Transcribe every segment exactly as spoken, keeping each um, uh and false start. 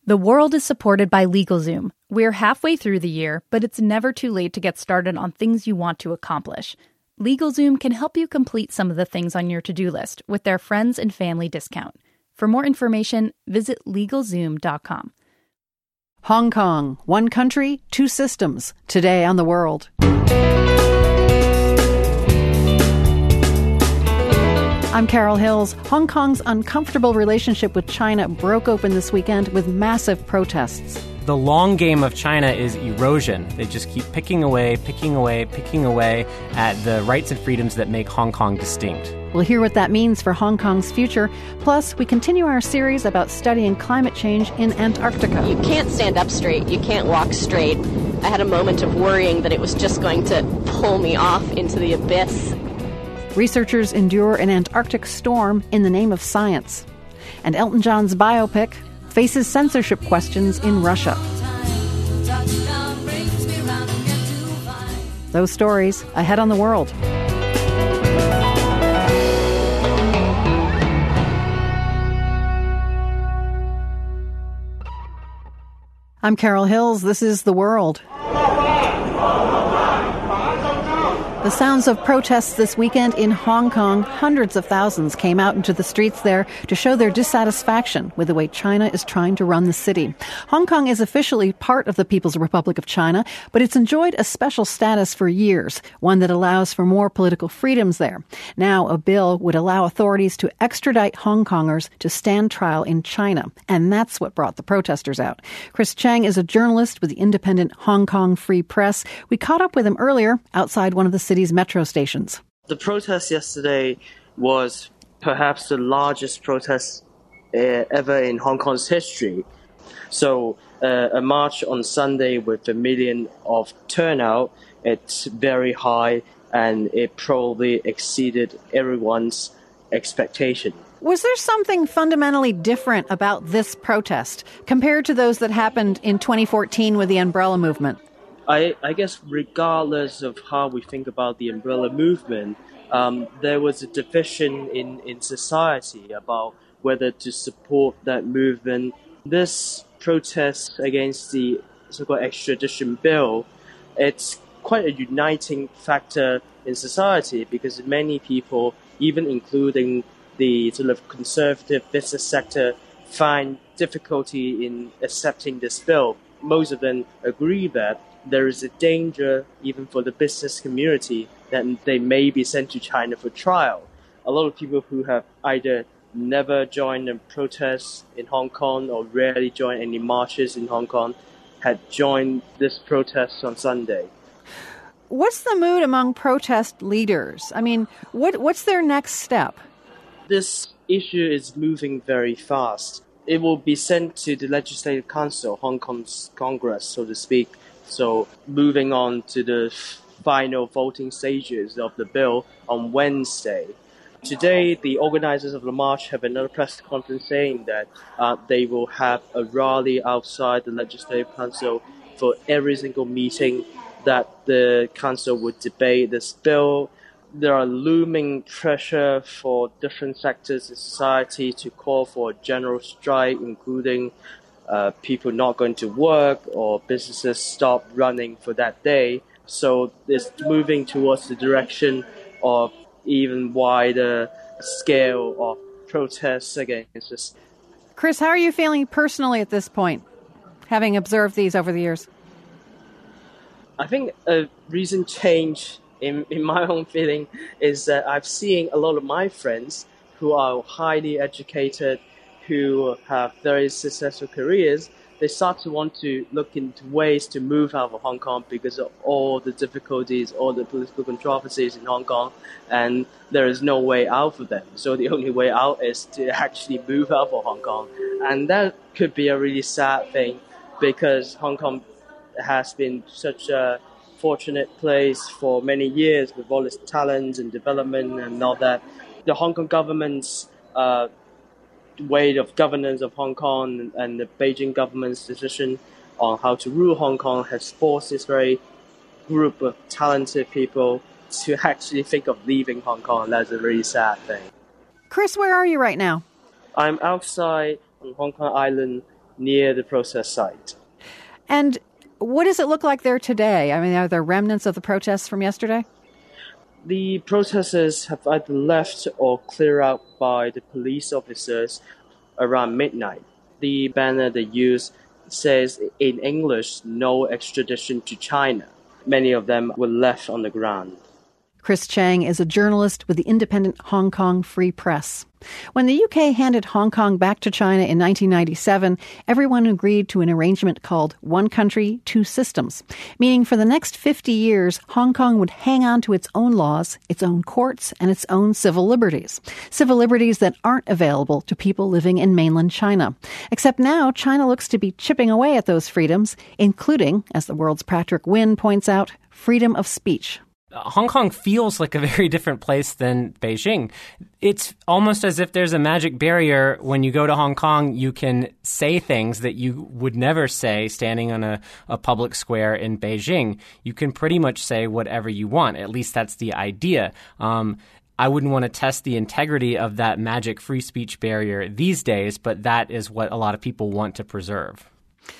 The World is supported by LegalZoom. We're halfway through the year, but it's never too late to get started on things you want to accomplish. LegalZoom can help you complete some of the things on your to-do list with their friends and family discount. For more information, visit LegalZoom dot com. Hong Kong, one country, two systems. Today on The World. I'm Carol Hills. Hong Kong's uncomfortable relationship with China broke open this weekend with massive protests. The long game of China is erosion. They just keep picking away, picking away, picking away at the rights and freedoms that make Hong Kong distinct. We'll hear what that means for Hong Kong's future. Plus, we continue our series about studying climate change in Antarctica. You can't stand up straight. You can't walk straight. I had a moment of worrying that it was just going to pull me off into the abyss. Researchers endure an Antarctic storm in the name of science. And Elton John's biopic faces censorship questions in Russia. Those stories ahead on The World. I'm Carol Hills. This is The World. The sounds of protests this weekend in Hong Kong. Hundreds of thousands came out into the streets there to show their dissatisfaction with the way China is trying to run the city. Hong Kong is officially part of the People's Republic of China, but it's enjoyed a special status for years, one that allows for more political freedoms there. Now, a bill would allow authorities to extradite Hong Kongers to stand trial in China, and that's what brought the protesters out. Chris Chang is a journalist with the independent Hong Kong Free Press. We caught up with him earlier outside one of the city's metro stations. The protest yesterday was perhaps the largest protest uh, ever in Hong Kong's history. So uh, a march on Sunday with a million of turnout, it's very high and it probably exceeded everyone's expectation. Was there something fundamentally different about this protest compared to those that happened in twenty fourteen with the umbrella movement? I, I guess regardless of how we think about the umbrella movement, um, there was a division in, in society about whether to support that movement. This protest against the so-called extradition bill, it's quite a uniting factor in society because many people, even including the sort of conservative business sector, find difficulty in accepting this bill. Most of them agree that there is a danger, even for the business community, that they may be sent to China for trial. A lot of people who have either never joined a protest in Hong Kong or rarely joined any marches in Hong Kong had joined this protest on Sunday. What's the mood among protest leaders? I mean, what what's their next step? This issue is moving very fast. It will be sent to the Legislative Council, Hong Kong's Congress, so to speak. So moving on to the final voting stages of the bill on Wednesday. Today, the organizers of the march have another press conference saying that uh, they will have a rally outside the Legislative Council for every single meeting that the council would debate this bill. There are looming pressure for different sectors in society to call for a general strike, including Uh, people not going to work or businesses stop running for that day. So it's moving towards the direction of even wider scale of protests against this. Chris, how are you feeling personally at this point, having observed these over the years? I think a recent change in, in my own feeling is that I've seen a lot of my friends who are highly educated, who have very successful careers, they start to want to look into ways to move out of Hong Kong because of all the difficulties, all the political controversies in Hong Kong, and there is no way out for them. So the only way out is to actually move out of Hong Kong. And that could be a really sad thing because Hong Kong has been such a fortunate place for many years with all its talent and development and all that. The Hong Kong government's uh, way of governance of Hong Kong and the Beijing government's decision on how to rule Hong Kong has forced this very group of talented people to actually think of leaving Hong Kong. That's a really sad thing. Chris, where are you right now? I'm outside on Hong Kong Island near the protest site. And what does it look like there today? I mean, are there remnants of the protests from yesterday? The protesters have either left or cleared out by the police officers around midnight. The banner they use says in English, "No extradition to China." Many of them were left on the ground. Chris Chang is a journalist with the independent Hong Kong Free Press. When the U K handed Hong Kong back to China in nineteen ninety-seven, everyone agreed to an arrangement called One Country, Two Systems, meaning for the next fifty years, Hong Kong would hang on to its own laws, its own courts, and its own civil liberties. Civil liberties that aren't available to people living in mainland China. Except now, China looks to be chipping away at those freedoms, including, as the world's Patrick Wynn points out, freedom of speech. Hong Kong feels like a very different place than Beijing. It's almost as if there's a magic barrier. When you go to Hong Kong, you can say things that you would never say standing on a, a public square in Beijing. You can pretty much say whatever you want. At least that's the idea. Um, I wouldn't want to test the integrity of that magic free speech barrier these days, but that is what a lot of people want to preserve.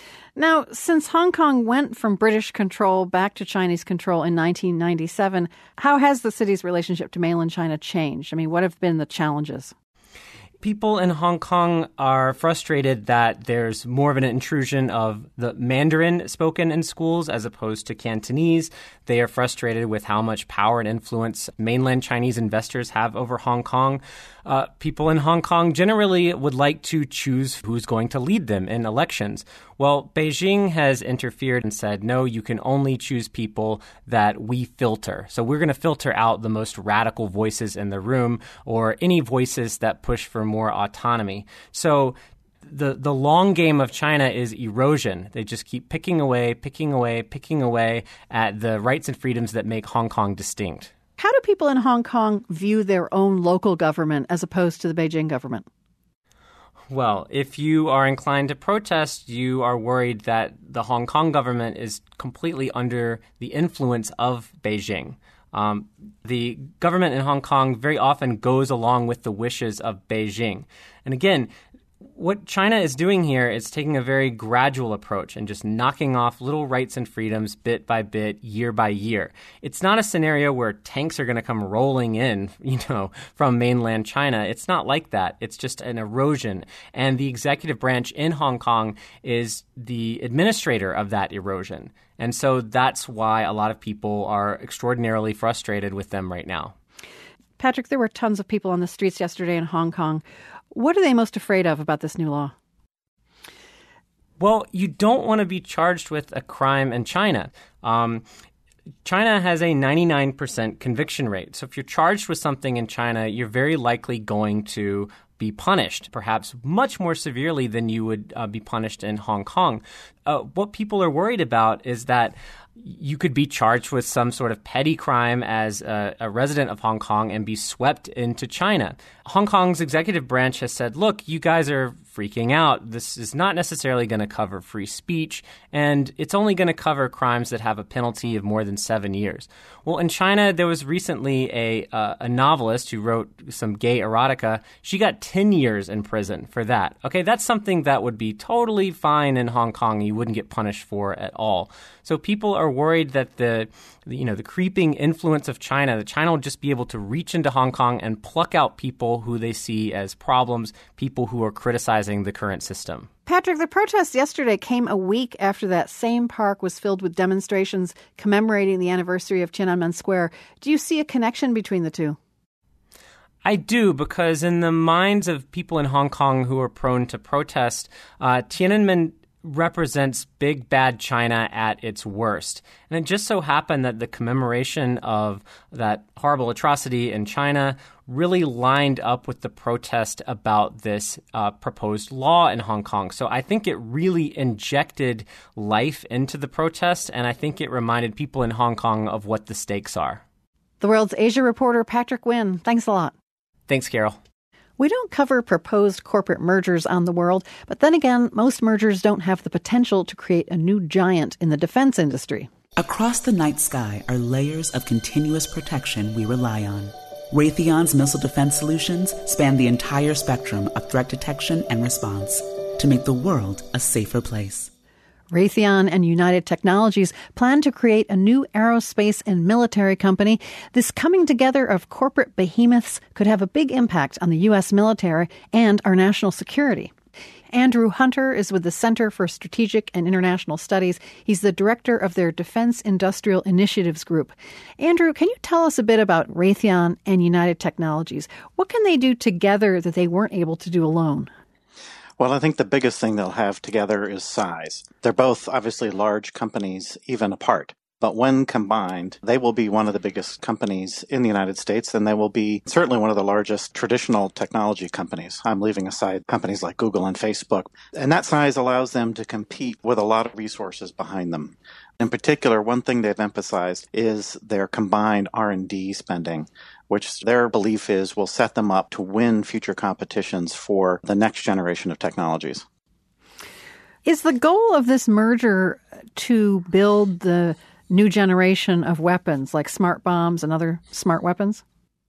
Now, since Hong Kong went from British control back to Chinese control in nineteen ninety-seven, how has the city's relationship to mainland China changed? I mean, what have been the challenges? People in Hong Kong are frustrated that there's more of an intrusion of the Mandarin spoken in schools as opposed to Cantonese. They are frustrated with how much power and influence mainland Chinese investors have over Hong Kong. Uh, people in Hong Kong generally would like to choose who's going to lead them in elections. Well, Beijing has interfered and said, no, you can only choose people that we filter. So we're going to filter out the most radical voices in the room or any voices that push for more autonomy. So the the long game of China is erosion. They just keep picking away, picking away, picking away at the rights and freedoms that make Hong Kong distinct. How do people in Hong Kong view their own local government as opposed to the Beijing government? Well, if you are inclined to protest, you are worried that the Hong Kong government is completely under the influence of Beijing. Um, the government in Hong Kong very often goes along with the wishes of Beijing. And again, what China is doing here is taking a very gradual approach and just knocking off little rights and freedoms bit by bit, year by year. It's not a scenario where tanks are going to come rolling in, you know, from mainland China. It's not like that. It's just an erosion. And the executive branch in Hong Kong is the administrator of that erosion. And so that's why a lot of people are extraordinarily frustrated with them right now. Patrick, there were tons of people on the streets yesterday in Hong Kong. What are they most afraid of about this new law? Well, you don't want to be charged with a crime in China. Um, China has a ninety-nine percent conviction rate. So if you're charged with something in China, you're very likely going to be punished, perhaps much more severely than you would uh, be punished in Hong Kong. Uh, what people are worried about is that you could be charged with some sort of petty crime as a, a resident of Hong Kong and be swept into China. Hong Kong's executive branch has said, look, you guys are freaking out. This is not necessarily going to cover free speech, and it's only going to cover crimes that have a penalty of more than seven years. Well, in China, there was recently a, uh, a novelist who wrote some gay erotica. She got ten years in prison for that. Okay, that's something that would be totally fine in Hong Kong. You wouldn't get punished for at all. So people are worried that the, you know, the creeping influence of China, that China will just be able to reach into Hong Kong and pluck out people who they see as problems, people who are criticizing the current system. Patrick, the protests yesterday came a week after that same park was filled with demonstrations commemorating the anniversary of Tiananmen Square. Do you see a connection between the two? I do, because in the minds of people in Hong Kong who are prone to protest, uh, Tiananmen represents big bad China at its worst. And it just so happened that the commemoration of that horrible atrocity in China really lined up with the protest about this uh, proposed law in Hong Kong. So I think it really injected life into the protest, and I think it reminded people in Hong Kong of what the stakes are. The World's Asia reporter, Patrick Wynn. Thanks a lot. Thanks, Carol. We don't cover proposed corporate mergers on The World, but then again, most mergers don't have the potential to create a new giant in the defense industry. Across the night sky are layers of continuous protection we rely on. Raytheon's missile defense solutions span the entire spectrum of threat detection and response. to make the world a safer place. Raytheon and United Technologies plan to create a new aerospace and military company. This coming together of corporate behemoths could have a big impact on the U S military and our national security. Andrew Hunter is with the Center for Strategic and International Studies. He's the director of their Defense Industrial Initiatives Group. Andrew, can you tell us a bit about Raytheon and United Technologies? What can they do together that they weren't able to do alone? Well, I think the biggest thing they'll have together is size. They're both obviously large companies, even apart. But when combined, they will be one of the biggest companies in the United States, and they will be certainly one of the largest traditional technology companies. I'm leaving aside companies like Google and Facebook. And that size allows them to compete with a lot of resources behind them. In particular, one thing they've emphasized is their combined R and D spending, which their belief is will set them up to win future competitions for the next generation of technologies. Is the goal of this merger to build the new generation of weapons like smart bombs and other smart weapons?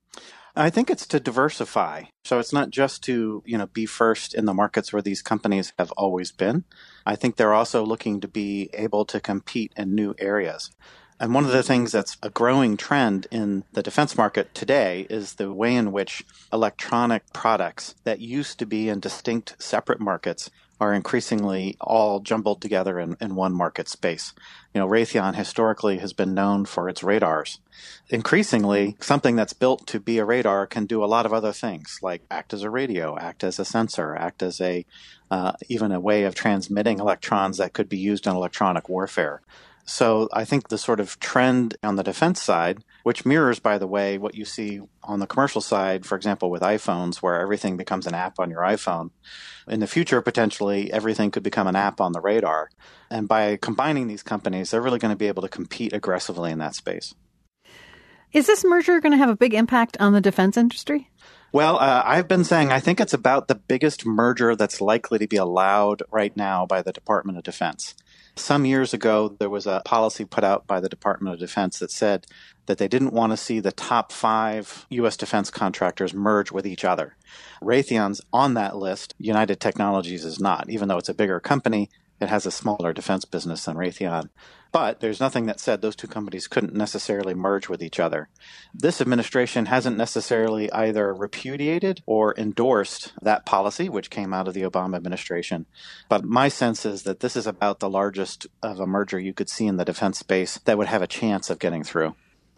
I think it's to diversify. So it's not just to, you know, be first in the markets where these companies have always been. I think they're also looking to be able to compete in new areas. And one of the things that's a growing trend in the defense market today is the way in which electronic products that used to be in distinct separate markets are increasingly all jumbled together in, in one market space. You know, Raytheon historically has been known for its radars. Increasingly, something that's built to be a radar can do a lot of other things, like act as a radio, act as a sensor, act as a uh, even a way of transmitting electrons that could be used in electronic warfare. So I think the sort of trend on the defense side, which mirrors, by the way, what you see on the commercial side, for example, with iPhones, where everything becomes an app on your iPhone. In the future, potentially, everything could become an app on the radar. And by combining these companies, they're really going to be able to compete aggressively in that space. Is this merger going to have a big impact on the defense industry? Well, uh, I've been saying I think it's about the biggest merger that's likely to be allowed right now by the Department of Defense. Some years ago, there was a policy put out by the Department of Defense that said that they didn't want to see the top five U S defense contractors merge with each other. Raytheon's on that list. United Technologies is not. Even though it's a bigger company, it has a smaller defense business than Raytheon. But there's nothing that said those two companies couldn't necessarily merge with each other. This administration hasn't necessarily either repudiated or endorsed that policy, which came out of the Obama administration. But my sense is that this is about the largest of a merger you could see in the defense space that would have a chance of getting through.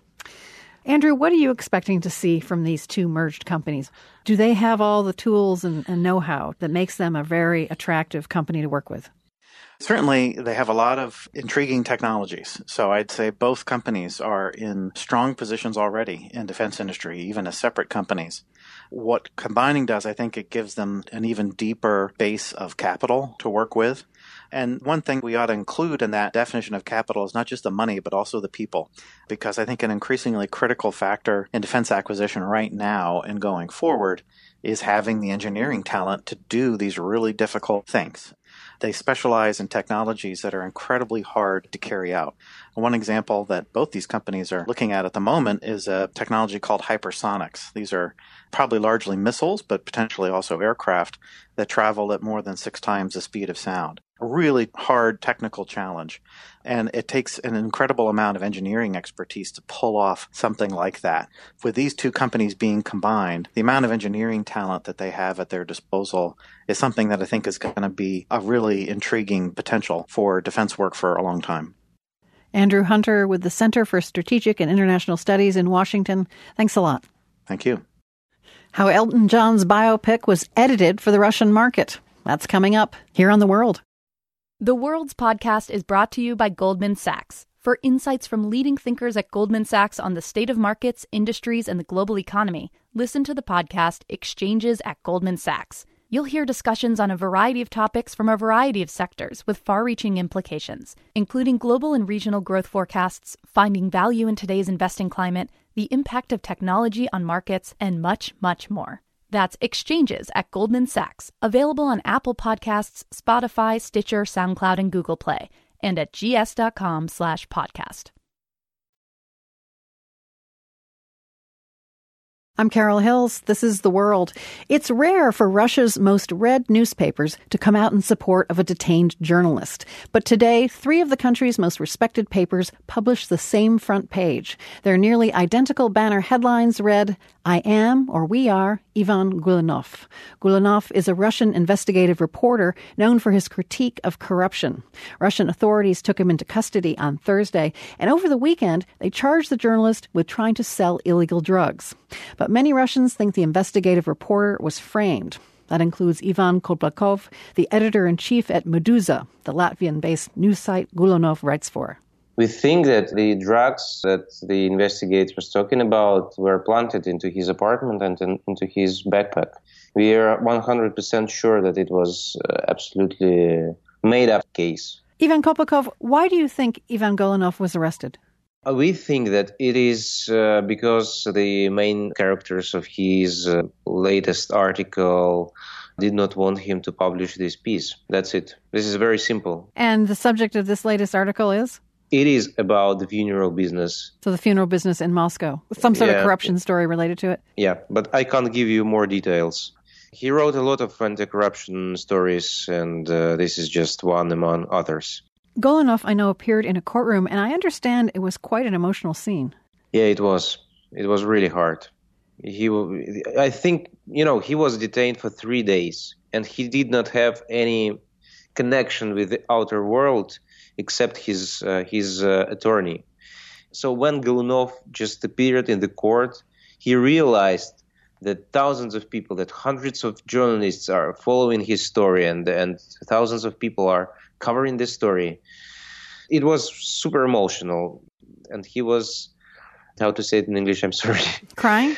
Andrew, what are you expecting to see from these two merged companies? Do they have all the tools and, and know-how that makes them a very attractive company to work with? Certainly, they have a lot of intriguing technologies. So I'd say both companies are in strong positions already in defense industry, even as separate companies. What combining does, I think it gives them an even deeper base of capital to work with. And one thing we ought to include in that definition of capital is not just the money, but also the people. Because I think an increasingly critical factor in defense acquisition right now and going forward is having the engineering talent to do these really difficult things. They specialize in technologies that are incredibly hard to carry out. One example that both these companies are looking at at the moment is a technology called hypersonics. These are probably largely missiles, but potentially also aircraft that travel at more than six times the speed of sound. A really hard technical challenge. And it takes an incredible amount of engineering expertise to pull off something like that. With these two companies being combined, the amount of engineering talent that they have at their disposal is something that I think is going to be a really intriguing potential for defense work for a long time. Andrew Hunter with the Center for Strategic and International Studies in Washington. Thanks a lot. Thank you. How Elton John's biopic was edited for the Russian market. That's coming up here on The World. The World's podcast is brought to you by Goldman Sachs. For insights from leading thinkers at Goldman Sachs on the state of markets, industries, and the global economy, listen to the podcast Exchanges at Goldman Sachs. You'll hear discussions on a variety of topics from a variety of sectors with far-reaching implications, including global and regional growth forecasts, finding value in today's investing climate, the impact of technology on markets, and much, much more. That's Exchanges at Goldman Sachs, available on Apple Podcasts, Spotify, Stitcher, SoundCloud, and Google Play, and at gs.com slash podcast. I'm Carol Hills. This is The World. It's rare for Russia's most read newspapers to come out in support of a detained journalist. But today, three of the country's most respected papers publish the same front page. Their nearly identical banner headlines read, "I am, or we are, Ivan Gulenov." Gulenov is a Russian investigative reporter known for his critique of corruption. Russian authorities took him into custody on Thursday, and over the weekend, they charged the journalist with trying to sell illegal drugs. But many Russians think the investigative reporter was framed. That includes Ivan Koblakov, the editor-in-chief at Meduza, the Latvian-based news site Gulenov writes for. We think that the drugs that the investigator was talking about were planted into his apartment and in, into his backpack. We are one hundred percent sure that it was uh, absolutely made-up case. Ivan Koblakov, why do you think Ivan Gulenov was arrested? We think that it is uh, because the main characters of his uh, latest article did not want him to publish this piece. That's it. This is very simple. And the subject of this latest article is? It is about the funeral business. So the funeral business in Moscow. Some sort yeah. of corruption story related to it? Yeah, but I can't give you more details. He wrote a lot of anti-corruption stories, and uh, this is just one among others. Gulenov, I know, appeared in a courtroom, and I understand it was quite an emotional scene. Yeah, it was. It was really hard. He, I think, you know, he was detained for three days, and he did not have any connection with the outer world except his uh, his uh, attorney. So when Gulenov just appeared in the court, he realized that thousands of people, that hundreds of journalists are following his story, and and thousands of people are covering this story. It was super emotional, and he was, how to say it in English, I'm sorry. Crying?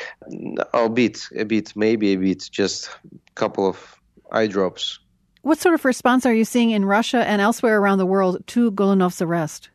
A bit, a bit, maybe a bit, just a couple of eye drops. What sort of response are you seeing in Russia and elsewhere around the world to Gulenov's arrest?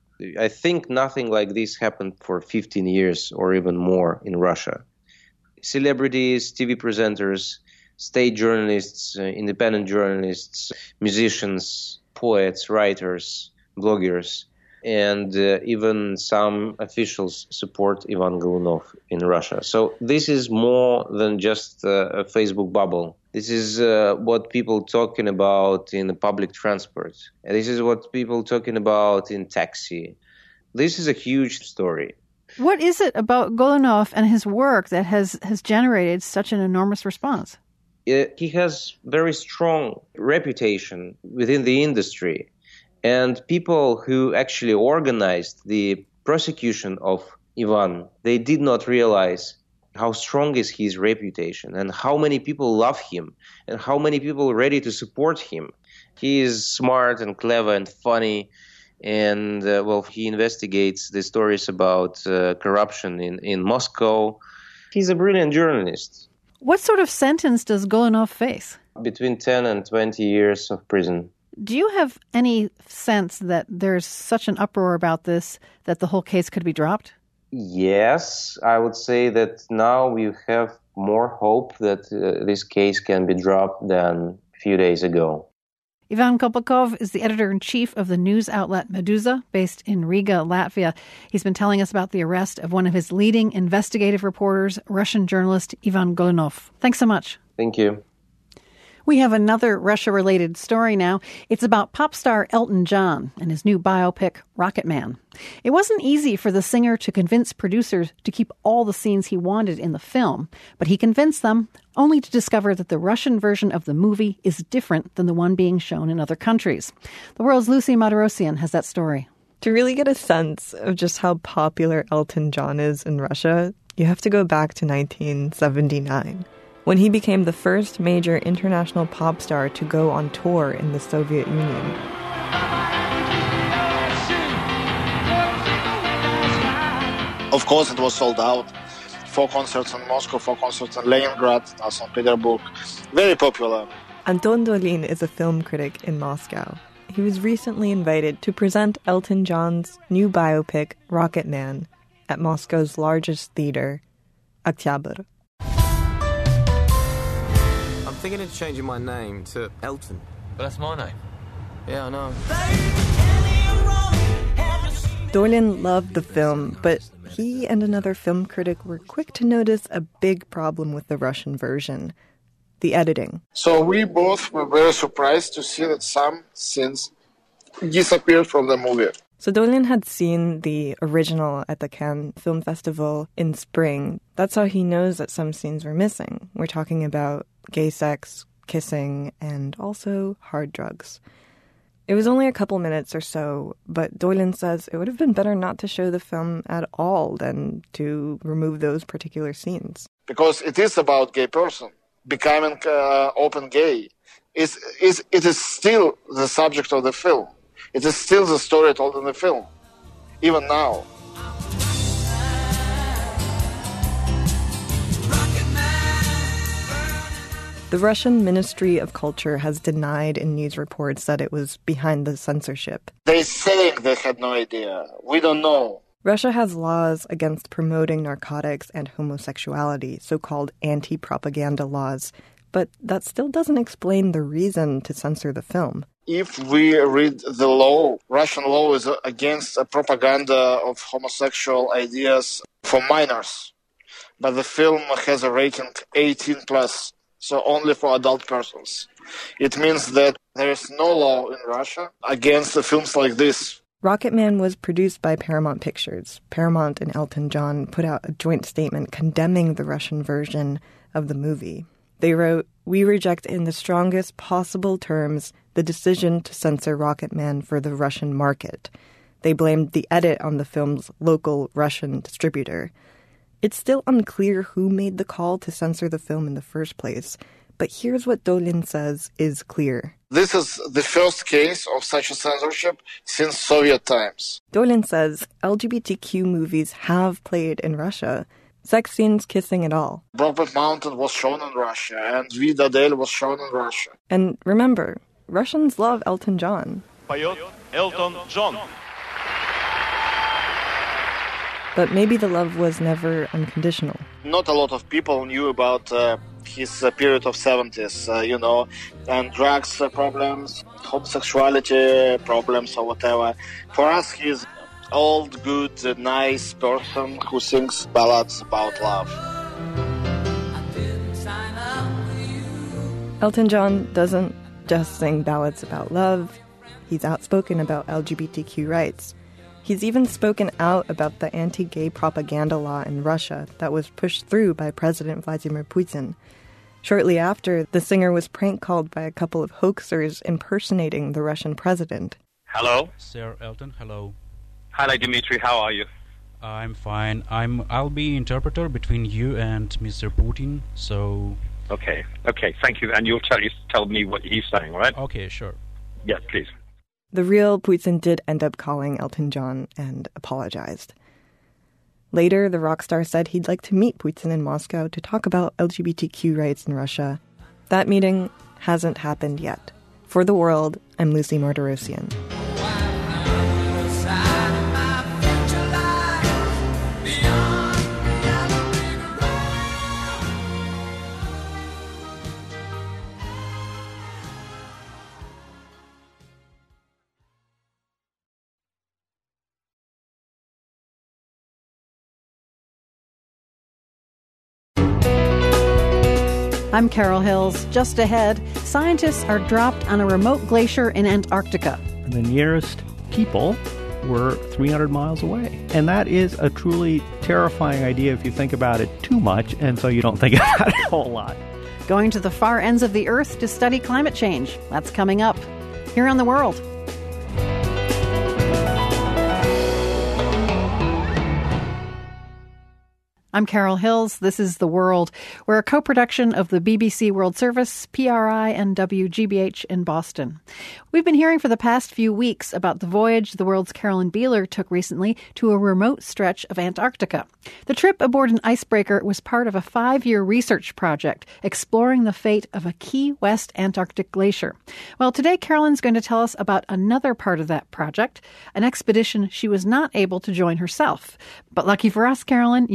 I think nothing like this happened for fifteen years or even more in Russia. Celebrities, T V presenters, state journalists, uh, independent journalists, musicians, poets, writers, bloggers, and uh, even some officials support Ivan Gulenov in Russia. So this is more than just uh, a Facebook bubble. This is uh, what people talking about in the public transport. And this is what people talking about in taxi. This is a huge story. What is it about Gulenov and his work that has, has generated such an enormous response? It, he has very strong reputation within the industry. And people who actually organized the prosecution of Ivan, they did not realize how strong is his reputation and how many people love him and how many people are ready to support him. He is smart and clever and funny. And, uh, well, he investigates the stories about uh, corruption in, in Moscow. He's a brilliant journalist. What sort of sentence does Gulenov face? Between ten and twenty years of prison. Do you have any sense that there's such an uproar about this that the whole case could be dropped? Yes, I would say that now we have more hope that uh, this case can be dropped than a few days ago. Ivan Koblakov is the editor-in-chief of the news outlet Meduza, based in Riga, Latvia. He's been telling us about the arrest of one of his leading investigative reporters, Russian journalist Ivan Gulenov. Thanks so much. Thank you. We have another Russia-related story now. It's about pop star Elton John and his new biopic, Rocket Man. It wasn't easy for the singer to convince producers to keep all the scenes he wanted in the film, but he convinced them, only to discover that the Russian version of the movie is different than the one being shown in other countries. The World's Lucy Martirosyan has that story. To really get a sense of just how popular Elton John is in Russia, you have to go back to nineteen seventy-nine. When he became the first major international pop star to go on tour in the Soviet Union. Of course, it was sold out. Four concerts in Moscow, four concerts in Leningrad, Saint Petersburg. Very popular. Anton Dolin is a film critic in Moscow. He was recently invited to present Elton John's new biopic, Rocket Man, at Moscow's largest theater, Oktyabr. I'm thinking of changing my name to Elton. But that's my name. Yeah, I know. Dolin loved the film, but he and another film critic were quick to notice a big problem with the Russian version: the editing. So we both were very surprised to see that some scenes disappeared from the movie. So Dolin had seen the original at the Cannes Film Festival in spring. That's how he knows that some scenes were missing. We're talking about gay sex, kissing, and also hard drugs. It was only a couple minutes or so, but Dolin says it would have been better not to show the film at all than to remove those particular scenes. Because it is about gay person becoming uh, open gay. It's, it's, it is still the subject of the film. It is still the story told in the film, even now. The Russian Ministry of Culture has denied in news reports that it was behind the censorship. They say they had no idea. We don't know. Russia has laws against promoting narcotics and homosexuality, so-called anti-propaganda laws, but that still doesn't explain the reason to censor the film. If we read the law, Russian law is against a propaganda of homosexual ideas for minors. But the film has a rating eighteen plus, so only for adult persons. It means that there is no law in Russia against the films like this. Rocketman was produced by Paramount Pictures. Paramount and Elton John put out a joint statement condemning the Russian version of the movie. They wrote, "We reject in the strongest possible terms the decision to censor Rocketman for the Russian market." They blamed the edit on the film's local Russian distributor. It's still unclear who made the call to censor the film in the first place, but here's what Dolin says is clear. This is the first case of such a censorship since Soviet times. Dolin says L G B T Q movies have played in Russia. Sex scenes, kissing, and all. Brokeback Mountain was shown in Russia, and Vida Dale was shown in Russia. And remember, Russians love Elton John. Поет Elton John. But maybe the love was never unconditional. Not a lot of people knew about uh, his uh, period of seventies, uh, you know, and drugs uh, problems, homosexuality problems or whatever. For us, he's old, good, uh, nice person who sings ballads about love. Elton John doesn't just sing ballads about love. He's outspoken about L G B T Q rights. He's even spoken out about the anti-gay propaganda law in Russia that was pushed through by President Vladimir Putin. Shortly after, the singer was prank called by a couple of hoaxers impersonating the Russian president. Hello? Sir Elton, hello. Hello, Dmitry, how are you? I'm fine. I'm, I'll be interpreter between you and Mister Putin, so... Okay, okay, thank you. And you'll tell, you tell me what he's saying, right? Okay, sure. Yeah, please. The real Putin did end up calling Elton John and apologized. Later, the rock star said he'd like to meet Putin in Moscow to talk about L G B T Q rights in Russia. That meeting hasn't happened yet. For The World, I'm Lucy Martirosyan. I'm Carol Hills. Just ahead, scientists are dropped on a remote glacier in Antarctica. The nearest people were three hundred miles away. And that is a truly terrifying idea if you think about it too much, and so you don't think about it a whole lot. Going to the far ends of the Earth to study climate change. That's coming up here on The World. I'm Carol Hills. This is The World. We're a co-production of the B B C World Service, P R I, and W G B H in Boston. We've been hearing for the past few weeks about the voyage the World's Carolyn Beeler took recently to a remote stretch of Antarctica. The trip aboard an icebreaker was part of a five-year research project exploring the fate of a Key West Antarctic glacier. Well, today Carolyn's going to tell us about another part of that project, an expedition she was not able to join herself. But lucky for us, Carolyn, you sent along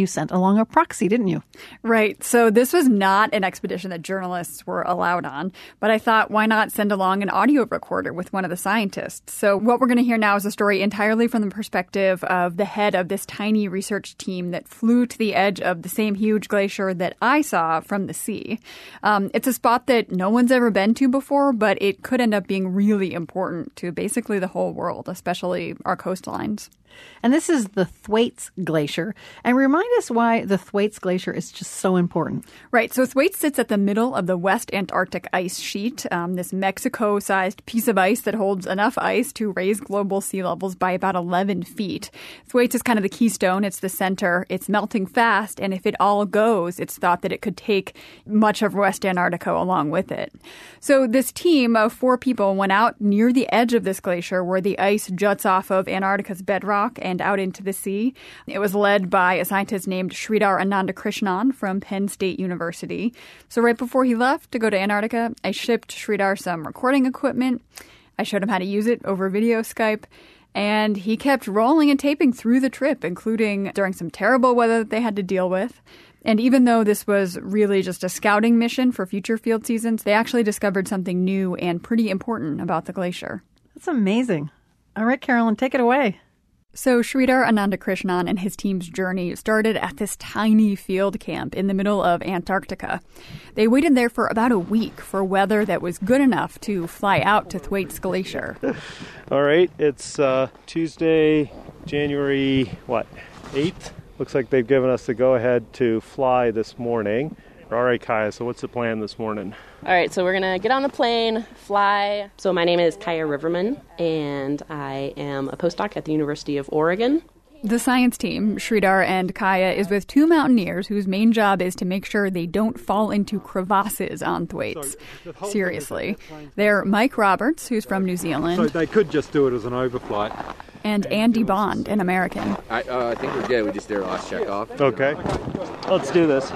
along a proxy, didn't you? Right. So this was not an expedition that journalists were allowed on, but I thought, why not send along an audio recorder with one of the scientists? So what we're going to hear now is a story entirely from the perspective of the head of this tiny research team that flew to the edge of the same huge glacier that I saw from the sea. Um, it's a spot that no one's ever been to before, but it could end up being really important to basically the whole world, especially our coastlines. And this is the Thwaites Glacier. And remind us why the Thwaites Glacier is just so important. Right. So Thwaites sits at the middle of the West Antarctic ice sheet, um, this Mexico-sized piece of ice that holds enough ice to raise global sea levels by about eleven feet. Thwaites is kind of the keystone. It's the center. It's melting fast. And if it all goes, it's thought that it could take much of West Antarctica along with it. So this team of four people went out near the edge of this glacier where the ice juts off of Antarctica's bedrock and out into the sea. It was led by a scientist named Sridhar Anandakrishnan from Penn State University. So right before he left to go to Antarctica, I shipped Sridhar some recording equipment. I showed him how to use it over video Skype. And he kept rolling and taping through the trip, including during some terrible weather that they had to deal with. And even though this was really just a scouting mission for future field seasons, they actually discovered something new and pretty important about the glacier. That's amazing. All right, Carolyn, take it away. So Sridhar Anandakrishnan and his team's journey started at this tiny field camp in the middle of Antarctica. They waited there for about a week for weather that was good enough to fly out to Thwaites Glacier. All right, it's uh, Tuesday, January, what, eighth? Looks like they've given us the go-ahead to fly this morning. All right, Kaya, so what's the plan this morning? All right, so we're going to get on the plane, fly. So my name is Kaya Riverman, and I am a postdoc at the University of Oregon. The science team, Sridhar and Kaya, is with two mountaineers whose main job is to make sure they don't fall into crevasses on Thwaites. Seriously. They're Mike Roberts, who's from New Zealand. So they could just do it as an overflight. And Andy Bond, an American. I, uh, I think we're good. We just did our last check off. Okay. Let's do this.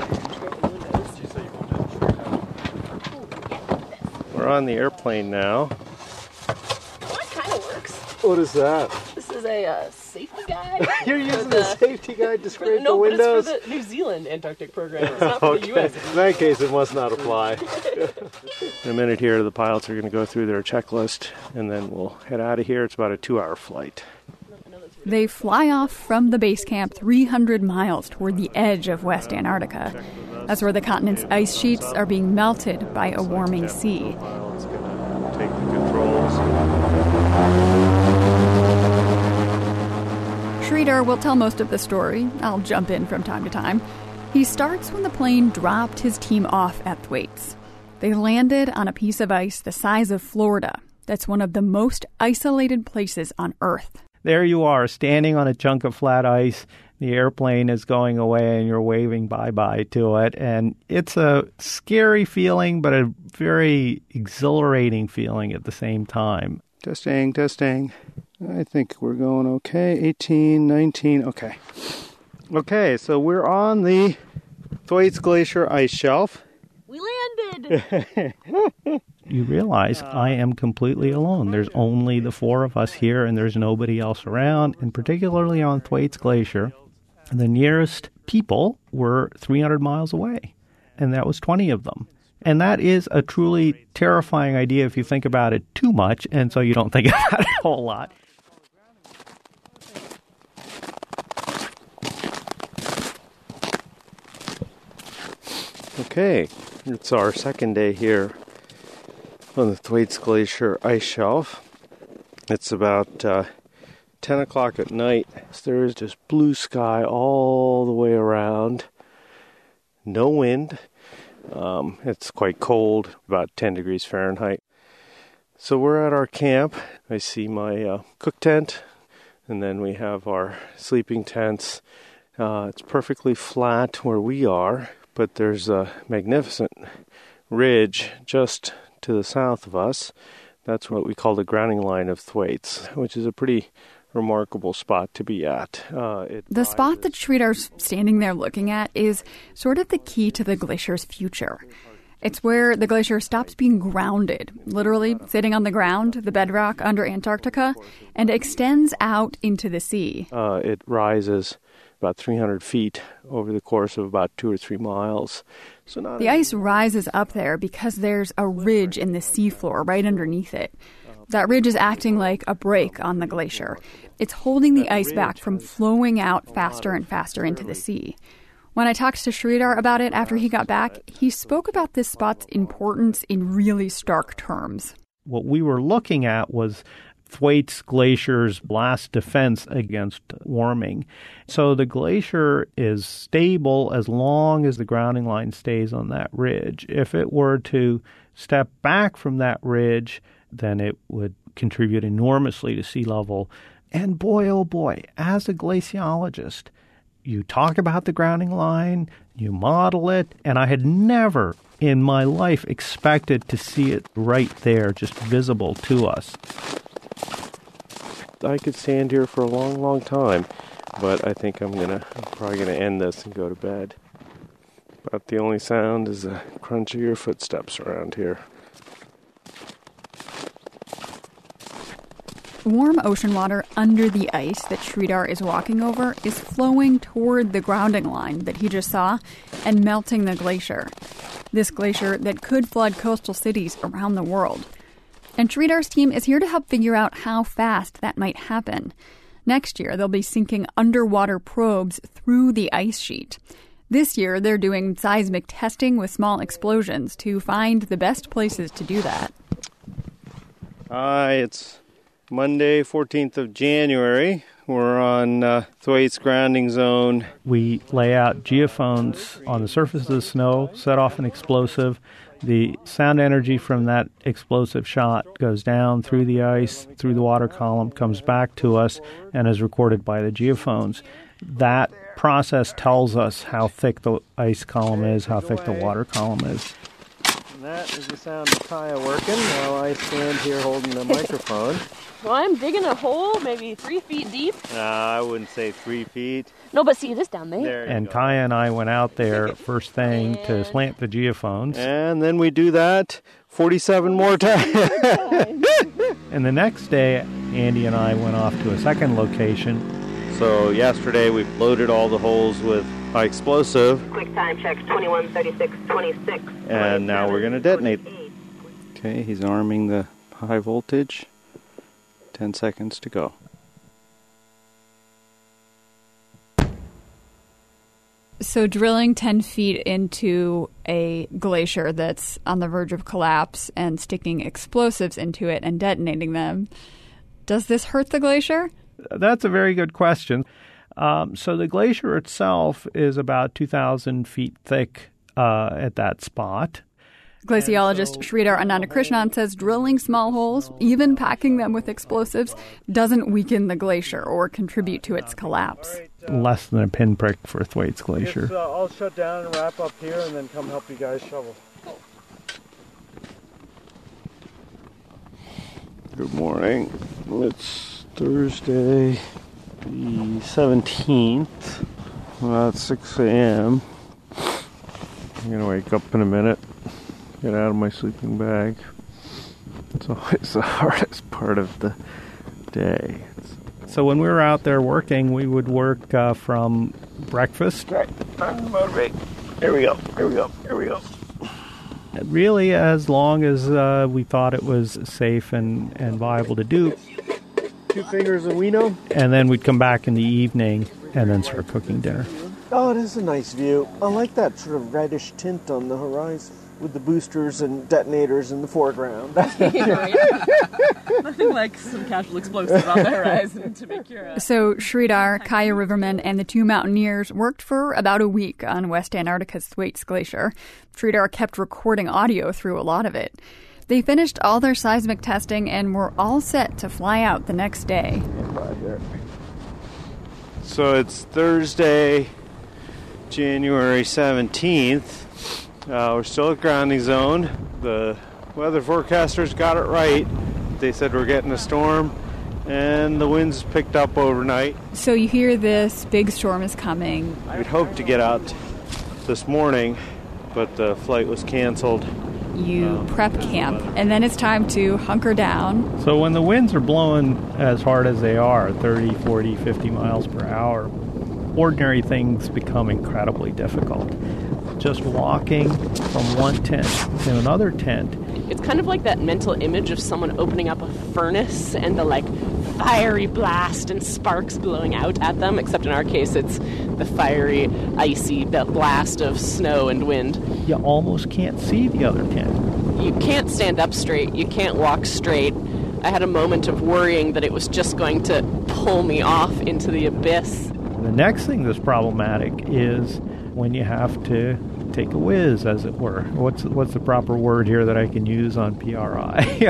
We're on the airplane now. That kind of works. What is that? This is a uh, safety guide. You're using the safety guide to scrape the, no, the windows? No, but it's for the New Zealand Antarctic program. It's not for okay. the U S In that case, it must not apply. In a minute here, the pilots are going to go through their checklist, and then we'll head out of here. It's about a two-hour flight. They fly off from the base camp three hundred miles toward the edge of West Antarctica. That's where the continent's ice sheets are being melted by a warming sea. Take the controls. Sridhar will tell most of the story. I'll jump in from time to time. He starts when the plane dropped his team off at Thwaites. They landed on a piece of ice the size of Florida. That's one of the most isolated places on Earth. There you are, standing on a chunk of flat ice. The airplane is going away and you're waving bye-bye to it. And it's a scary feeling, but a very exhilarating feeling at the same time. Testing, testing. I think we're going okay. eighteen, nineteen, okay. Okay, so we're on the Thwaites Glacier ice shelf. We landed! You realize I am completely alone. There's only the four of us here, and there's nobody else around. And particularly on Thwaites Glacier, the nearest people were three hundred miles away, and that was twenty of them. And that is a truly terrifying idea if you think about it too much, and so you don't think about it a whole lot. Okay, it's our second day here on the Thwaites Glacier ice shelf. It's about uh, ten o'clock at night. So there is just blue sky all the way around. No wind. Um, it's quite cold, about ten degrees Fahrenheit. So we're at our camp. I see my uh, cook tent, and then we have our sleeping tents. Uh, it's perfectly flat where we are, but there's a magnificent ridge just to the south of us. That's what we call the grounding line of Thwaites, which is a pretty remarkable spot to be at. Uh, it the rises. Spot that Sridhar's standing there looking at is sort of the key to the glacier's future. It's where the glacier stops being grounded, literally sitting on the ground, the bedrock under Antarctica, and extends out into the sea. Uh, it rises about three hundred feet over the course of about two or three miles. So not the ice rises up there because there's a ridge in the seafloor right underneath it. That ridge is acting like a brake on the glacier. It's holding the ice back from flowing out faster and faster into the sea. When I talked to Sridhar about it after he got back, he spoke about this spot's importance in really stark terms. What we were looking at was Thwaites Glacier's last defense against warming. So the glacier is stable as long as the grounding line stays on that ridge. If it were to step back from that ridge, then it would contribute enormously to sea level. And boy, oh boy, as a glaciologist, you talk about the grounding line, you model it, and I had never in my life expected to see it right there, just visible to us. I could stand here for a long, long time, but I think I'm gonna I'm probably gonna end this and go to bed. But the only sound is the crunch of your footsteps around here. Warm ocean water under the ice that Sridhar is walking over is flowing toward the grounding line that he just saw and melting the glacier. This glacier that could flood coastal cities around the world. And Sridhar's team is here to help figure out how fast that might happen. Next year, they'll be sinking underwater probes through the ice sheet. This year, they're doing seismic testing with small explosions to find the best places to do that. Hi, it's Monday, fourteenth of January. We're on uh, Thwaites grounding zone. We lay out geophones on the surface of the snow, set off an explosive. The sound energy from that explosive shot goes down through the ice, through the water column, comes back to us, and is recorded by the geophones. That process tells us how thick the ice column is, how thick the water column is. And that is the sound of Kaya working while I stand here holding the microphone. Well, I'm digging a hole maybe three feet deep. No, I wouldn't say three feet. No, but see, it is down there. there and go. Kaya and I went out there first thing and to slant the geophones. And then we do that forty-seven more times. And the next day, Andy and I went off to a second location. So yesterday we loaded all the holes with high explosive. Quick time checks, twenty-one, thirty-six, twenty-six. And now we're going to detonate. Okay, he's arming the high voltage. Ten seconds to go. So drilling ten feet into a glacier that's on the verge of collapse and sticking explosives into it and detonating them, does this hurt the glacier? That's a very good question. Um, so the glacier itself is about two thousand feet thick uh, at that spot. Glaciologist so, Sridhar Anandakrishnan says drilling small holes, even packing them with explosives, doesn't weaken the glacier or contribute to its collapse. Less than a pinprick for Thwaites Glacier. Guess, uh, I'll shut down and wrap up here and then come help you guys shovel. Good morning. It's Thursday the seventeenth. About six a.m. I'm going to wake up in a minute. Get out of my sleeping bag. It's always the hardest part of the day. So when we were out there working, we would work uh, from breakfast. Right, time to motivate. Here we go, here we go, here we go. Really, as long as uh, we thought it was safe and, and viable to do. Two fingers of Wino. And then we'd come back in the evening and then start cooking dinner. Oh, it is a nice view. I like that sort of reddish tint on the horizon, with the boosters and detonators in the foreground. yeah, yeah. Nothing like some casual explosives on the horizon to make your... Uh... So Sridhar, Kaya Riverman, and the two mountaineers worked for about a week on West Antarctica's Thwaites Glacier. Sridhar kept recording audio through a lot of it. They finished all their seismic testing and were all set to fly out the next day. So it's Thursday, January seventeenth. Uh, we're still at grounding zone. The weather forecasters got it right. They said we're getting a storm, and the winds picked up overnight. So you hear this big storm is coming. We'd hoped to get out this morning, but the flight was canceled. You um, prep camp, and then it's time to hunker down. So when the winds are blowing as hard as they are, thirty, forty, fifty miles per hour, ordinary things become incredibly difficult. Just walking from one tent to another tent. It's kind of like that mental image of someone opening up a furnace and the like fiery blast and sparks blowing out at them, except in our case it's the fiery, icy blast of snow and wind. You almost can't see the other tent. You can't stand up straight. You can't walk straight. I had a moment of worrying that it was just going to pull me off into the abyss. The next thing that's problematic is when you have to take a whiz, as it were. What's what's the proper word here that I can use on P R I?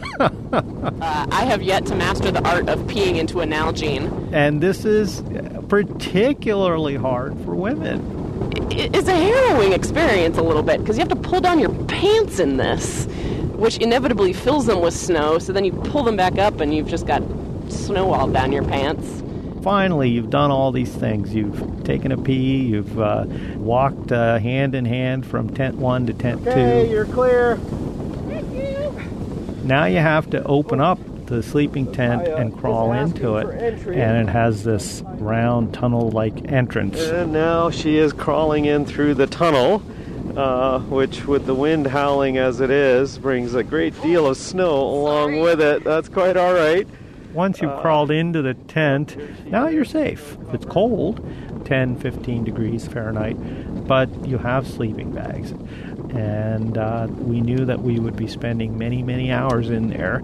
uh, I have yet to master the art of peeing into a Nalgene. And this is particularly hard for women. It's a harrowing experience a little bit, because you have to pull down your pants in this, which inevitably fills them with snow, so then you pull them back up and you've just got snow all down your pants. Finally, you've done all these things. You've taken a pee, you've uh, walked uh, hand in hand from tent one to tent two. Okay, you're clear. Thank you. Now you have to open up the sleeping tent and crawl into it, and it has this round tunnel-like entrance. And now she is crawling in through the tunnel, uh, which, with the wind howling as it is, brings a great deal of snow along Sorry. with it. That's quite all right. Once you've uh, crawled into the tent, now you're safe. It's cold, ten, fifteen degrees Fahrenheit, but you have sleeping bags. And uh, we knew that we would be spending many, many hours in there.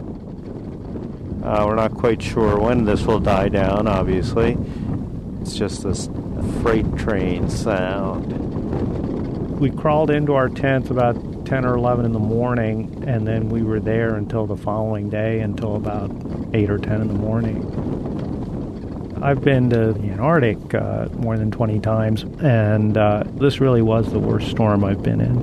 Uh, we're not quite sure when this will die down, obviously. It's just this freight train sound. We crawled into our tents about ten or eleven in the morning, and then we were there until the following day, until about eight or ten in the morning. I've been to the Antarctic uh, more than twenty times, and uh, this really was the worst storm I've been in.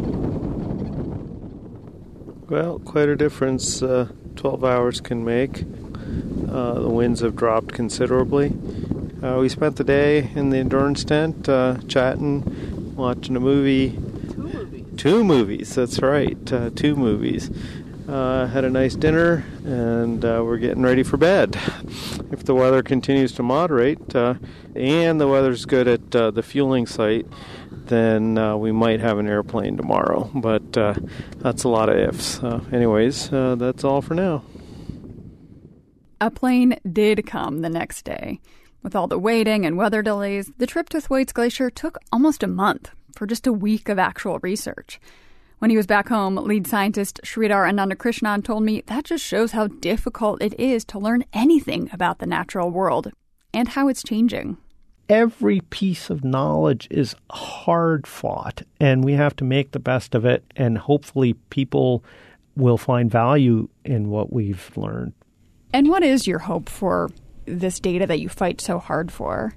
Well, quite a difference uh, twelve hours can make. Uh, the winds have dropped considerably. Uh, we spent the day in the endurance tent, uh, chatting, watching a movie. Two movies. Two movies, that's right, uh, two movies. Uh, had a nice dinner, and uh, we're getting ready for bed. If the weather continues to moderate, uh, and the weather's good at uh, the fueling site, then uh, we might have an airplane tomorrow. But uh, that's a lot of ifs. Uh, anyways, uh, that's all for now. A plane did come the next day. With all the waiting and weather delays, the trip to Thwaites Glacier took almost a month for just a week of actual research. When he was back home, lead scientist Sridhar Anandakrishnan told me that just shows how difficult it is to learn anything about the natural world and how it's changing. Every piece of knowledge is hard fought, and we have to make the best of it, and hopefully people will find value in what we've learned. And what is your hope for this data that you fight so hard for?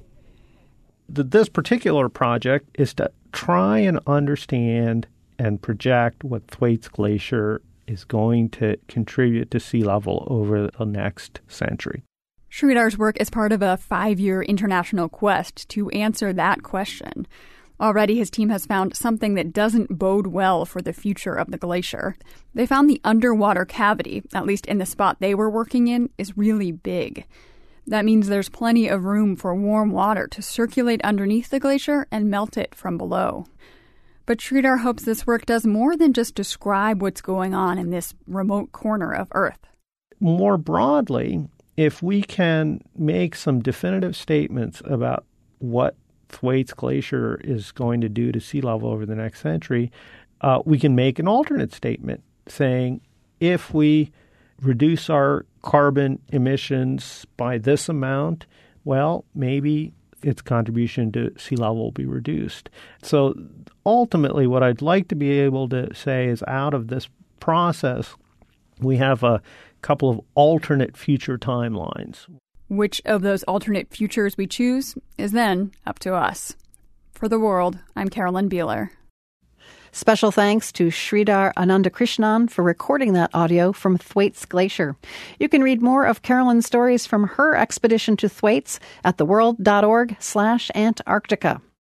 This particular project is to try and understand and project what Thwaites Glacier is going to contribute to sea level over the next century. Sridhar's work is part of a five-year international quest to answer that question. Already his team has found something that doesn't bode well for the future of the glacier. They found the underwater cavity, at least in the spot they were working in, is really big. That means there's plenty of room for warm water to circulate underneath the glacier and melt it from below. But Sridhar hopes this work does more than just describe what's going on in this remote corner of Earth. More broadly, if we can make some definitive statements about what Thwaites Glacier is going to do to sea level over the next century, uh, we can make an alternate statement saying if we reduce our carbon emissions by this amount, well, maybe its contribution to sea level will be reduced. So ultimately, what I'd like to be able to say is out of this process, we have a couple of alternate future timelines. Which of those alternate futures we choose is then up to us. For The World, I'm Carolyn Beeler. Special thanks to Sridhar Anandakrishnan for recording that audio from Thwaites Glacier. You can read more of Carolyn's stories from her expedition to Thwaites at theworld.org slash Antarctica.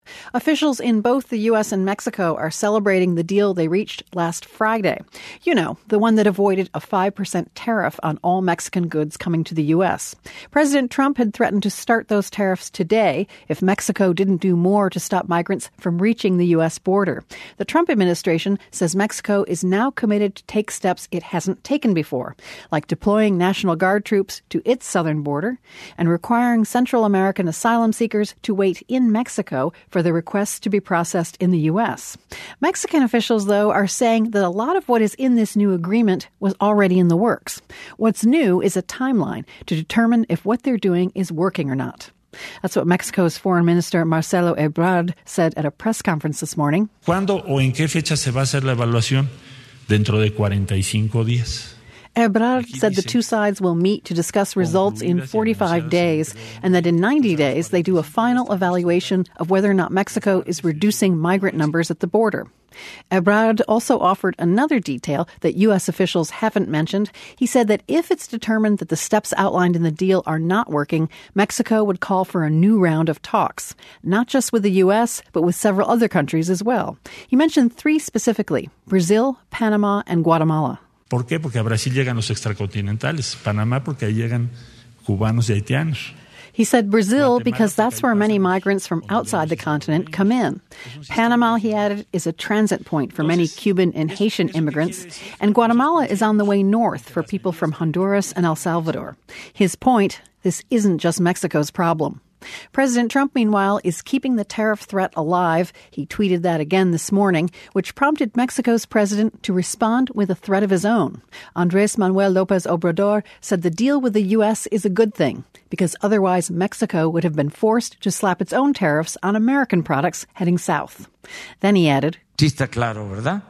Officials in both the U S and Mexico are celebrating the deal they reached last Friday. You know, the one that avoided a five percent tariff on all Mexican goods coming to the U S. President Trump had threatened to start those tariffs today if Mexico didn't do more to stop migrants from reaching the U S border. The Trump administration says Mexico is now committed to take steps it hasn't taken before, like deploying National Guard troops to its southern border and requiring Central American asylum seekers to wait in Mexico for the requests to be processed in the U S. Mexican officials, though, are saying that a lot of what is in this new agreement was already in the works. What's new is a timeline to determine if what they're doing is working or not. That's what Mexico's Foreign Minister Marcelo Ebrard said at a press conference this morning. ¿Cuándo o en qué fecha se va a hacer la evaluación? Dentro de cuarenta y cinco días. Ebrard said the two sides will meet to discuss results in forty-five days, and that in ninety days they do a final evaluation of whether or not Mexico is reducing migrant numbers at the border. Ebrard also offered another detail that U S officials haven't mentioned. He said that if it's determined that the steps outlined in the deal are not working, Mexico would call for a new round of talks, not just with the U S, but with several other countries as well. He mentioned three specifically: Brazil, Panama, and Guatemala. ¿Por qué? Porque a Brasil llegan los extracontinentales, Panamá porque ahí llegan cubanos y haitianos. He said Brazil because that's where many migrants from outside the continent come in. Panama, he added, is a transit point for many Cuban and Haitian immigrants, and Guatemala is on the way north for people from Honduras and El Salvador. His point, this isn't just Mexico's problem. President Trump, meanwhile, is keeping the tariff threat alive. He tweeted that again this morning, which prompted Mexico's president to respond with a threat of his own. Andrés Manuel López Obrador said the deal with the U S is a good thing, because otherwise Mexico would have been forced to slap its own tariffs on American products heading south. Then he added, Sí está claro, ¿verdad?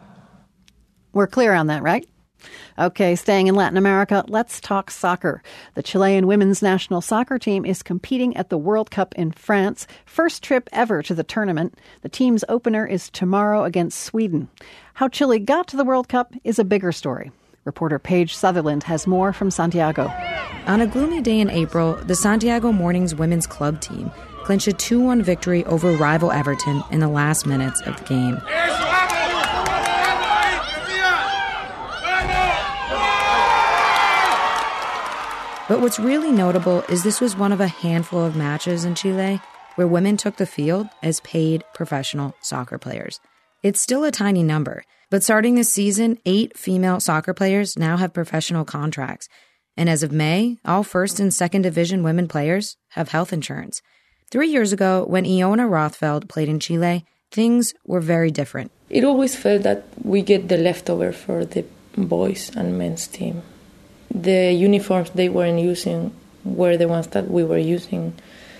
We're clear on that, right? Okay, staying in Latin America, let's talk soccer. The Chilean women's national soccer team is competing at the World Cup in France. First trip ever to the tournament. The team's opener is tomorrow against Sweden. How Chile got to the World Cup is a bigger story. Reporter Paige Sutherland has more from Santiago. On a gloomy day in April, the Santiago Mornings women's club team clinched a two one victory over rival Everton in the last minutes of the game. But what's really notable is this was one of a handful of matches in Chile where women took the field as paid professional soccer players. It's still a tiny number, but starting this season, eight female soccer players now have professional contracts. And as of May, all first and second division women players have health insurance. Three years ago, when Iona Rothfeld played in Chile, things were very different. It always felt that we get the leftover for the boys and men's team. The uniforms they weren't using were the ones that we were using.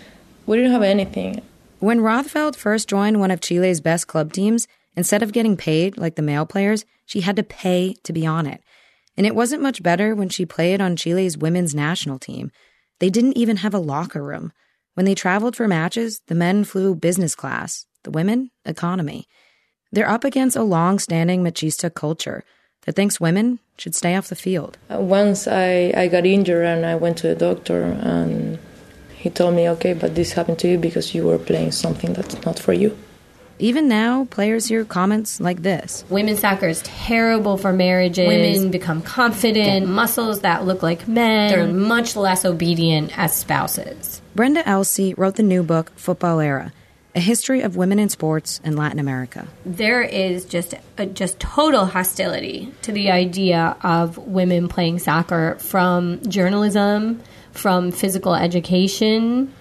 We didn't have anything. When Rothfeld first joined one of Chile's best club teams, instead of getting paid like the male players, she had to pay to be on it. And it wasn't much better when she played on Chile's women's national team. They didn't even have a locker room. When they traveled for matches, the men flew business class, the women, economy. They're up against a long-standing machista culture that thinks women should stay off the field. Once I, I got injured and I went to the doctor and he told me, okay, but this happened to you because you were playing something that's not for you. Even now, players hear comments like this. Women's soccer is terrible for marriages. Women become confident, get muscles that look like men. They're much less obedient as spouses. Brenda Elsey wrote the new book, Football Era, A History of Women in Sports in Latin America. There is just a just total hostility to the idea of women playing soccer, from journalism, from physical education,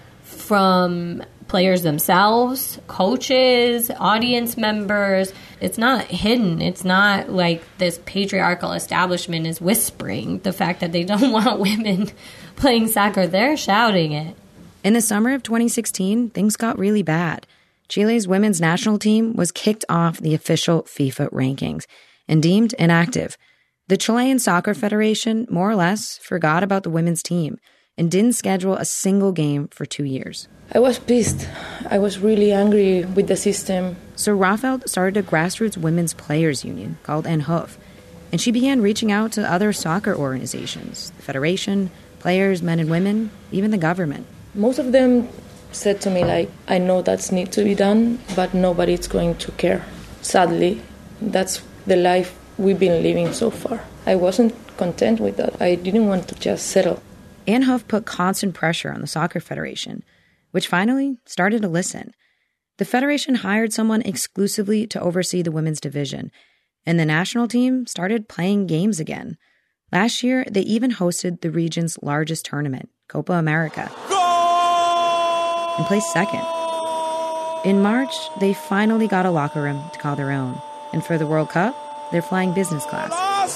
from players themselves, coaches, audience members. It's not hidden. It's not like this patriarchal establishment is whispering the fact that they don't want women playing soccer. They're shouting it. In the summer of twenty sixteen, things got really bad. Chile's women's national team was kicked off the official FIFA rankings and deemed inactive. The Chilean Soccer Federation more or less forgot about the women's team and didn't schedule a single game for two years. I was pissed. I was really angry with the system. So Rothfeld started a grassroots women's players union called N H O F, and she began reaching out to other soccer organizations, the federation, players, men and women, even the government. Most of them said to me, like, I know that's need to be done, but nobody's going to care. Sadly, that's the life we've been living so far. I wasn't content with that. I didn't want to just settle. Ann Huff put constant pressure on the Soccer Federation, which finally started to listen. The Federation hired someone exclusively to oversee the women's division, and the national team started playing games again. Last year, they even hosted the region's largest tournament, Copa America, and placed second. In March, they finally got a locker room to call their own. And for the World Cup, they're flying business class.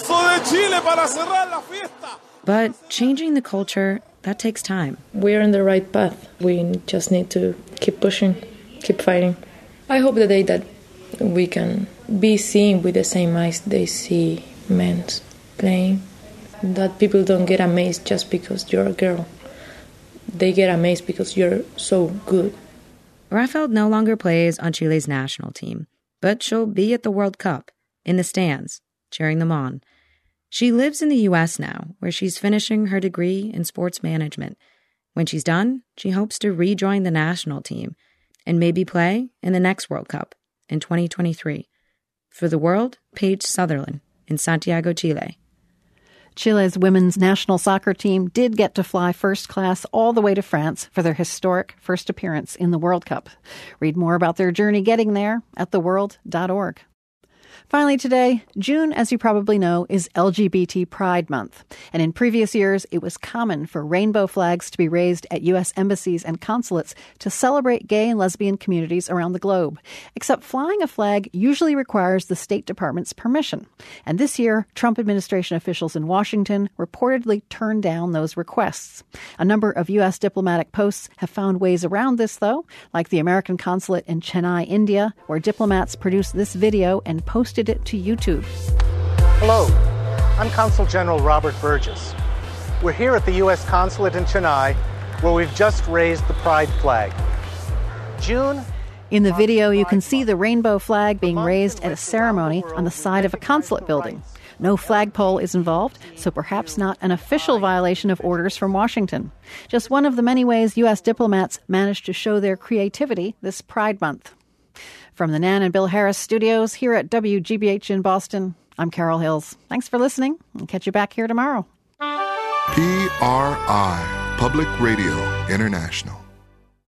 But changing the culture, that takes time. We're on the right path. We just need to keep pushing, keep fighting. I hope the day that we can be seen with the same eyes they see men playing, that people don't get amazed just because you're a girl. They get amazed because you're so good. Rafael no longer plays on Chile's national team, but she'll be at the World Cup, in the stands, cheering them on. She lives in the U S now, where she's finishing her degree in sports management. When she's done, she hopes to rejoin the national team and maybe play in the next World Cup in twenty twenty-three. For The World, Paige Sutherland in Santiago, Chile. Chile's women's national soccer team did get to fly first class all the way to France for their historic first appearance in the World Cup. Read more about their journey getting there at the world dot org. Finally today, June, as you probably know, is L G B T Pride Month. And in previous years, it was common for rainbow flags to be raised at U S embassies and consulates to celebrate gay and lesbian communities around the globe. Except flying a flag usually requires the State Department's permission. And this year, Trump administration officials in Washington reportedly turned down those requests. A number of U S diplomatic posts have found ways around this, though, like the American consulate in Chennai, India, where diplomats produced this video and posted it to YouTube. Hello, I'm Consul General Robert Burgess. We're here at the U S consulate in Chennai, where we've just raised the pride flag. June. In the video, you can see the rainbow flag being raised at a ceremony on the side of a consulate building. No flagpole is involved, so perhaps not an official violation of orders from Washington. Just one of the many ways U S diplomats managed to show their creativity this Pride Month. From the Nan and Bill Harris studios here at W G B H in Boston, I'm Carol Hills. Thanks for listening. I'll catch you back here tomorrow. P R I, Public Radio International.